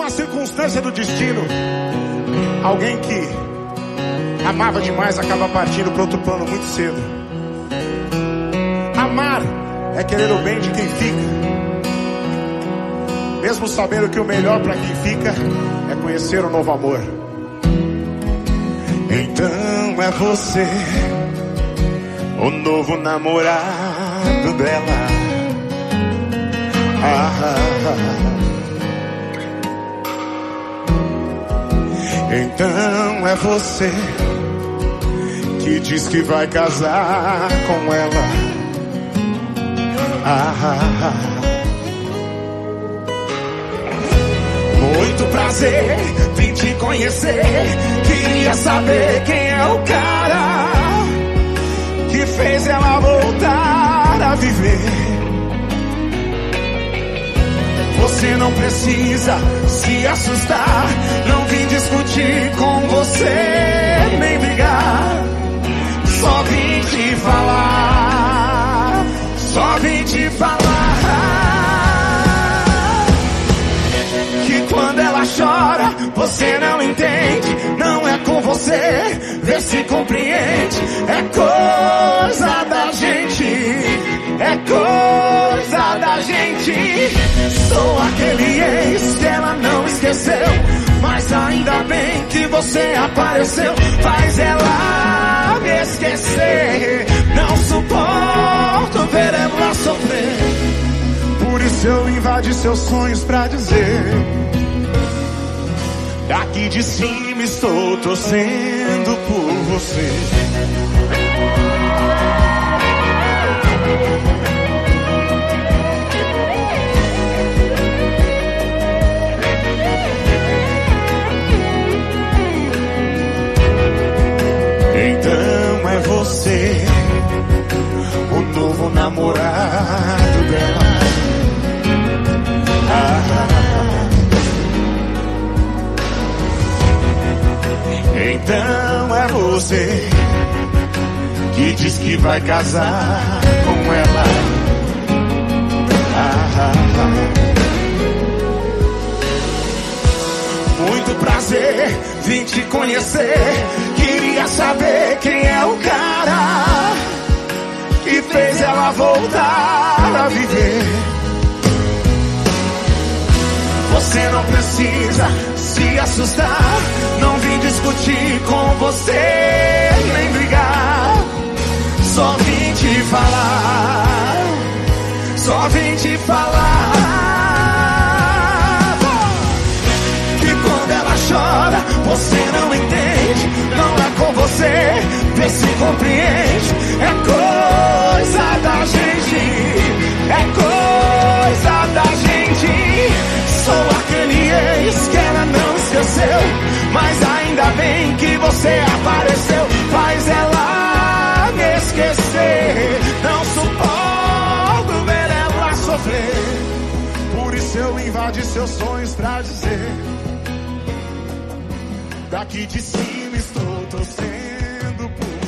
uma circunstância do destino, alguém que amava demais acaba partindo para outro plano muito cedo. Amar é querer o bem de quem fica, mesmo sabendo que o melhor para quem fica é conhecer um novo amor. Então é você, o novo namorado dela. Então é você que diz que vai casar com ela. Muito prazer, vim te conhecer. Queria saber quem é o cara que fez ela voltar a viver. Você não precisa se assustar, não vim discutir com você, nem brigar. Só vim te falar, só vim te falar que quando ela chora, você não entende. Não é com você, vê se compreende. É coisa da gente, é coisa da gente. Sou aquele ex que ela não esqueceu, mas ainda bem que você apareceu. Faz ela me esquecer, não suporto ver ela sofrer. Por isso eu invadi seus sonhos pra dizer: daqui de cima estou torcendo por você. Então é você, o novo namorado dela. Então é você que diz que vai casar com ela. Muito prazer, vim te conhecer. Queria saber quem é o cara que fez ela voltar a viver. Você não precisa se assustar, não vim discutir com você, nem brigar. Só vim te falar, só vim te falar que quando ela chora, você não entende. Não é com você, vê se compreende. É coisa da gente, é coisa da gente. Sou aquele ex que ela não esqueceu, mas ainda bem que você apareceu. Faz ela me esquecer, não suporto ver ela sofrer. Por isso eu invadi seus sonhos pra dizer: daqui de cima estou torcendo por